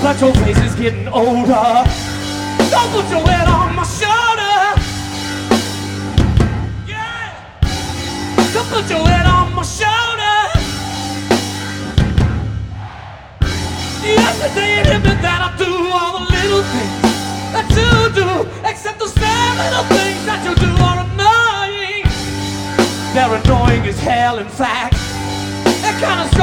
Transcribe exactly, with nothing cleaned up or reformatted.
but your face is getting older. Don't put your head on my shoulder. Yeah. Don't put your head on my shoulder. Yesterday it hit me that I do all the little things that you do, except those damn little things that you do are annoying. They're annoying as hell, in fact. They're kind of